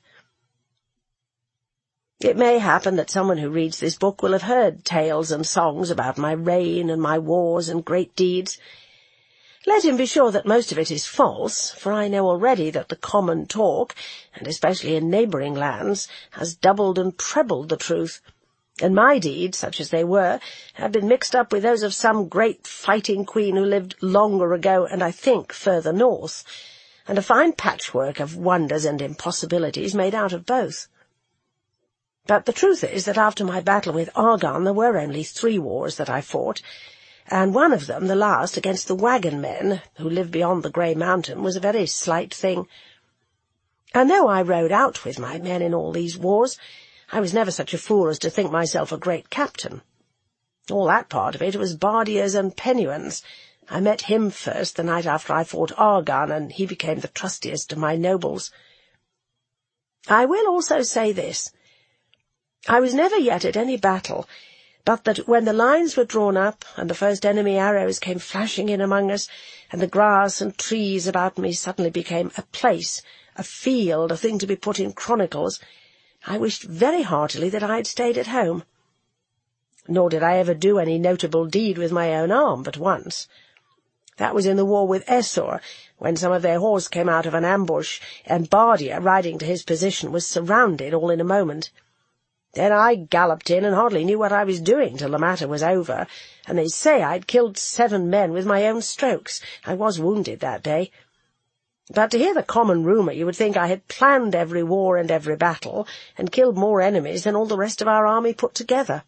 It may happen that someone who reads this book will have heard tales and songs about my reign and my wars and great deeds. Let him be sure that most of it is false, for I know already that the common talk, and especially in neighbouring lands, has doubled and trebled the truth, and my deeds, such as they were, have been mixed up with those of some great fighting queen who lived longer ago, and I think further north, and a fine patchwork of wonders and impossibilities made out of both. But the truth is that after my battle with Argan there were only 3 wars that I fought, and one of them, the last, against the wagon men, who lived beyond the Grey Mountain, was a very slight thing. And though I rode out with my men in all these wars, I was never such a fool as to think myself a great captain. All that part of it was Bardia's and Penuan's. I met him first the night after I fought Argan, and he became the trustiest of my nobles. I will also say this. I was never yet at any battle, but that when the lines were drawn up, and the first enemy arrows came flashing in among us, and the grass and trees about me suddenly became a place, a field, a thing to be put in chronicles, I wished very heartily that I had stayed at home. Nor did I ever do any notable deed with my own arm but once. That was in the war with Essor, when some of their horse came out of an ambush, and Bardia, riding to his position, was surrounded all in a moment. Then I galloped in and hardly knew what I was doing till the matter was over, and they say I'd killed 7 men with my own strokes. I was wounded that day. But to hear the common rumour, you would think I had planned every war and every battle, and killed more enemies than all the rest of our army put together.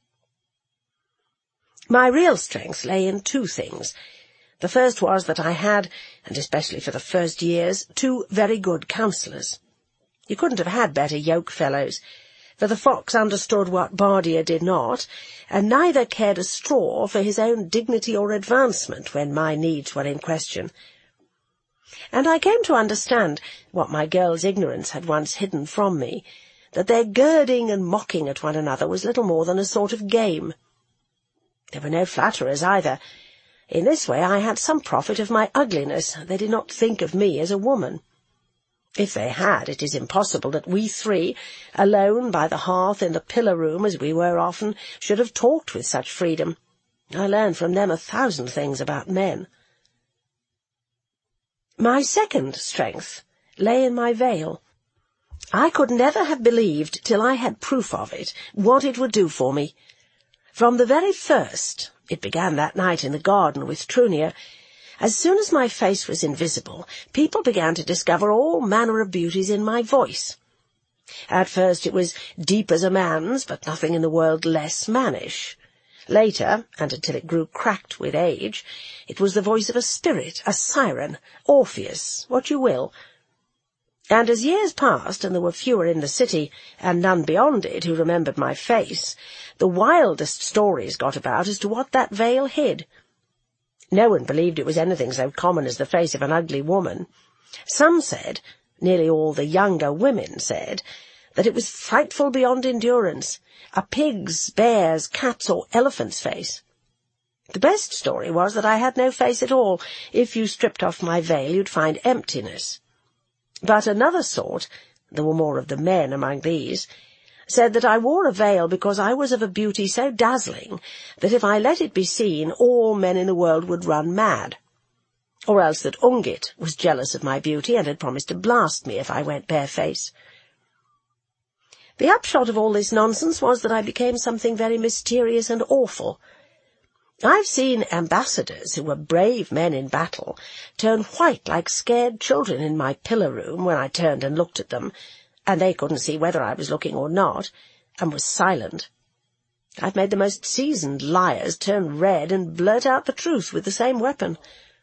My real strength lay in 2 things. The first was that I had, and especially for the first years, 2 very good counsellors. You couldn't have had better yoke fellows, for the fox understood what Bardia did not, and neither cared a straw for his own dignity or advancement when my needs were in question. And I came to understand, what my girl's ignorance had once hidden from me, that their girding and mocking at one another was little more than a sort of game. There were no flatterers either. In this way I had some profit of my ugliness. They did not think of me as a woman. If they had, it is impossible that we 3, alone by the hearth in the pillar-room, as we were often, should have talked with such freedom. I learned from them 1,000 things about men. My second strength lay in my veil. I could never have believed, till I had proof of it, what it would do for me. From the very first, it began that night in the garden with Trunia, as soon as my face was invisible, people began to discover all manner of beauties in my voice. At first it was deep as a man's, but nothing in the world less mannish. Later, and until it grew cracked with age, it was the voice of a spirit, a siren, Orpheus, what you will. And as years passed, and there were fewer in the city, and none beyond it who remembered my face, the wildest stories got about as to what that veil hid. No one believed it was anything so common as the face of an ugly woman. Some said, nearly all the younger women said, that it was frightful beyond endurance, a pig's, bear's, cat's, or elephant's face. The best story was that I had no face at all. If you stripped off my veil, you'd find emptiness. But another sort, there were more of the men among these, said that I wore a veil because I was of a beauty so dazzling that if I let it be seen, all men in the world would run mad. Or else that Ungit was jealous of my beauty and had promised to blast me if I went barefaced. The upshot of all this nonsense was that I became something very mysterious and awful. I've seen ambassadors who were brave men in battle turn white like scared children in my pillar-room when I turned and looked at them, and they couldn't see whether I was looking or not, and was silent. I've made the most seasoned liars turn red and blurt out the truth with the same weapon.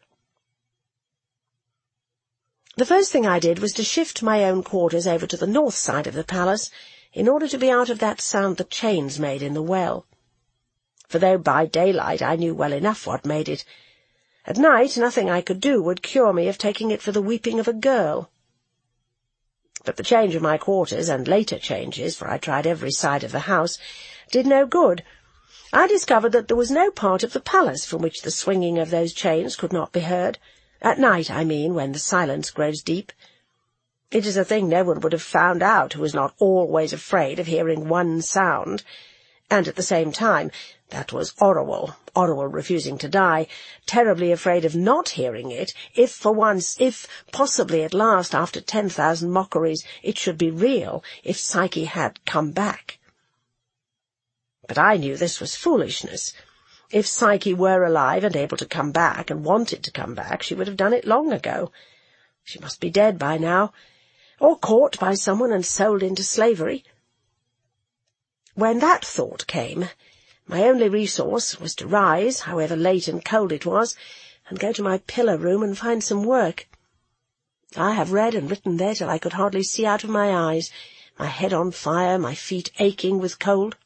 The first thing I did was to shift my own quarters over to the north side of the palace, in order to be out of that sound the chains made in the well. For though by daylight I knew well enough what made it, at night nothing I could do would cure me of taking it for the weeping of a girl. But the change of my quarters, and later changes, for I tried every side of the house, did no good. I discovered that there was no part of the palace from which the swinging of those chains could not be heard. At night, I mean, when the silence grows deep. It is a thing no one would have found out who was not always afraid of hearing one sound, and at the same time, that was Orual refusing to die, terribly afraid of not hearing it, if for once, if possibly at last, after 10,000 mockeries, it should be real, if Psyche had come back. But I knew this was foolishness. If Psyche were alive and able to come back, and wanted to come back, she would have done it long ago. She must be dead by now, or caught by someone and sold into slavery. When that thought came, my only resource was to rise, however late and cold it was, and go to my pillar-room and find some work. I have read and written there till I could hardly see out of my eyes, my head on fire, my feet aching with cold.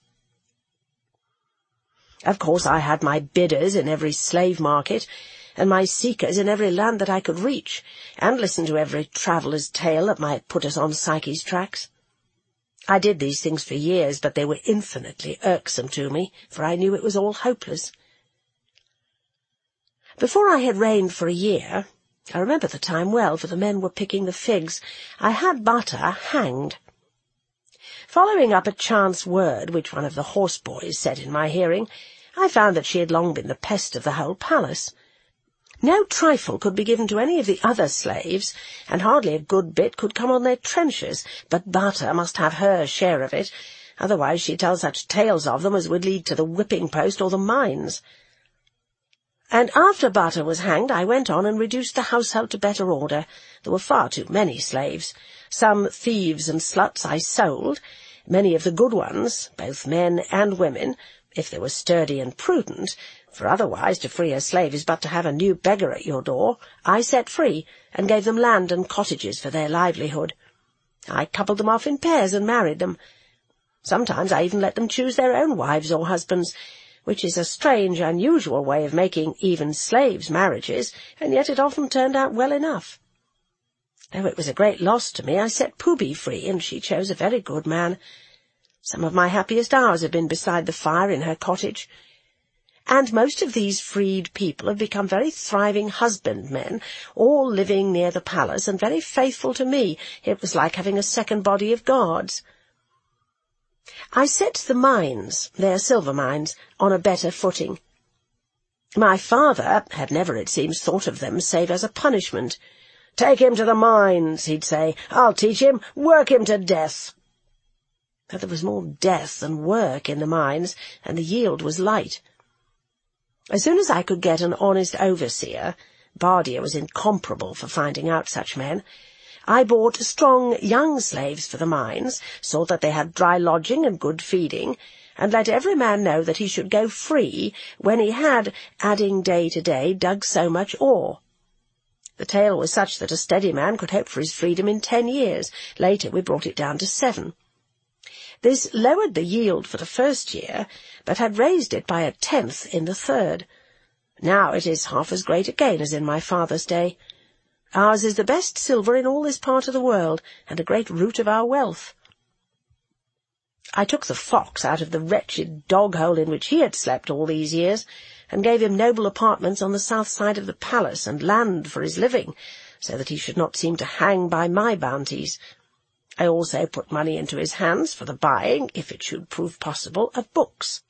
Of course I had my bidders in every slave market, and my seekers in every land that I could reach, and listened to every traveller's tale that might put us on Psyche's tracks. I did these things for years, but they were infinitely irksome to me, for I knew it was all hopeless. Before I had reigned for a year, I remember the time well, for the men were picking the figs. I had Butter hanged. Following up a chance word which one of the horseboys said in my hearing, I found that she had long been the pest of the whole palace. No trifle could be given to any of the other slaves, and hardly a good bit could come on their trenchers, but Butter must have her share of it, otherwise she'd tell such tales of them as would lead to the whipping-post or the mines. And after Butter was hanged, I went on and reduced the household to better order. There were far too many slaves. Some thieves and sluts I sold. Many of the good ones, both men and women, if they were sturdy and prudent, for otherwise to free a slave is but to have a new beggar at your door, I set free, and gave them land and cottages for their livelihood. I coupled them off in pairs and married them. Sometimes I even let them choose their own wives or husbands, which is a strange, unusual way of making even slaves' marriages, and yet it often turned out well enough. Though it was a great loss to me, I set Poobie free, and she chose a very good man. Some of my happiest hours have been beside the fire in her cottage. And most of these freed people have become very thriving husbandmen, all living near the palace, and very faithful to me. It was like having a second body of guards. I set the mines, their silver mines, on a better footing. My father had never, it seems, thought of them save as a punishment. "Take him to the mines," he'd say. "I'll teach him. Work him to death." But there was more death than work in the mines, and the yield was light. As soon as I could get an honest overseer, Bardia was incomparable for finding out such men, I bought strong young slaves for the mines, saw that they had dry lodging and good feeding, and let every man know that he should go free when he had, adding day to day, dug so much ore. The tale was such that a steady man could hope for his freedom in 10 years. Later we brought it down to 7. This lowered the yield for the first year, but had raised it by 1/10 in the 3rd. Now it is half as great again as in my father's day. Ours is the best silver in all this part of the world, and a great root of our wealth. I took the fox out of the wretched dog-hole in which he had slept all these years, and gave him noble apartments on the south side of the palace, and land for his living, so that he should not seem to hang by my bounties. I also put money into his hands for the buying, if it should prove possible, of books.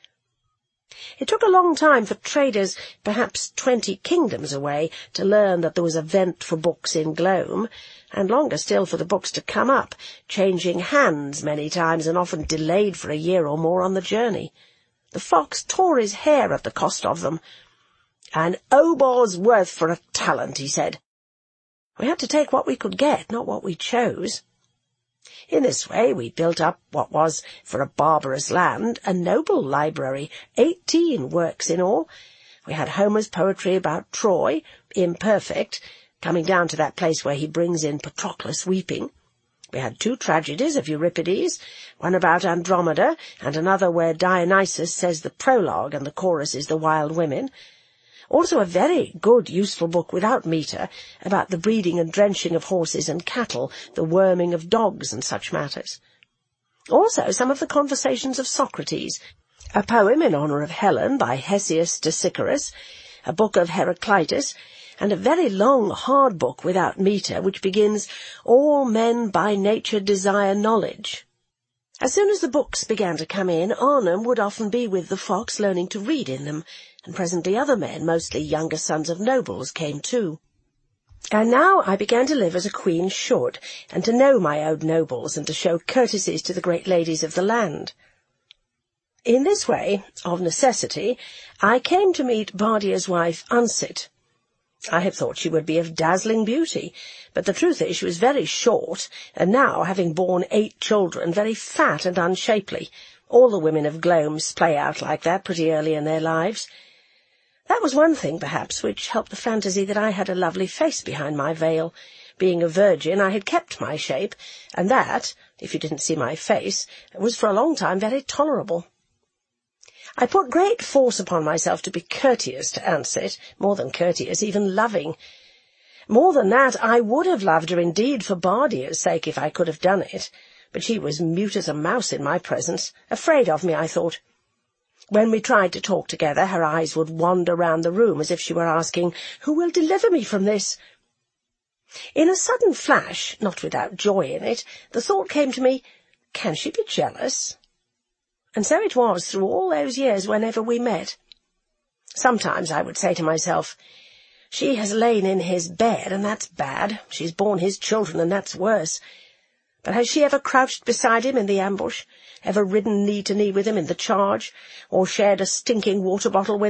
It took a long time for traders, perhaps 20 kingdoms away, to learn that there was a vent for books in Glome, and longer still for the books to come up, changing hands many times and often delayed for a year or more on the journey. The fox tore his hair at the cost of them. "An obor's worth for a talent," he said. We had to take what we could get, not what we chose. In this way we built up what was, for a barbarous land, a noble library, 18 works in all. We had Homer's poetry about Troy, imperfect, coming down to that place where he brings in Patroclus weeping. We had 2 tragedies of Euripides, one about Andromeda, and another where Dionysus says the prologue and the chorus is the wild women. Also a very good, useful book without metre about the breeding and drenching of horses and cattle, the worming of dogs and such matters. Also some of the Conversations of Socrates, a poem in honour of Helen by Hesius de Sicarus, a book of Heraclitus, and a very long, hard book without metre which begins, "All men by nature desire knowledge." As soon as the books began to come in, Arnhem would often be with the fox learning to read in them, and presently other men, mostly younger sons of nobles, came too. And now I began to live as a queen should, and to know my own nobles, and to show courtesies to the great ladies of the land. In this way, of necessity, I came to meet Bardia's wife Unsit. I had thought she would be of dazzling beauty, but the truth is she was very short, and now, having borne 8 children, very fat and unshapely. All the women of Glome play out like that pretty early in their lives. That was one thing, perhaps, which helped the fantasy that I had a lovely face behind my veil. Being a virgin, I had kept my shape, and that, if you didn't see my face, was for a long time very tolerable. I put great force upon myself to be courteous to Ansit, more than courteous, even loving. More than that, I would have loved her indeed for Bardia's sake if I could have done it, but she was mute as a mouse in my presence, afraid of me, I thought. When we tried to talk together, her eyes would wander round the room as if she were asking, "Who will deliver me from this?" In a sudden flash, not without joy in it, the thought came to me, can she be jealous? And so it was through all those years whenever we met. Sometimes I would say to myself, she has lain in his bed, and that's bad. She's borne his children, and that's worse. But has she ever crouched beside him in the ambush, ever ridden knee to knee with him in the charge, or shared a stinking water bottle with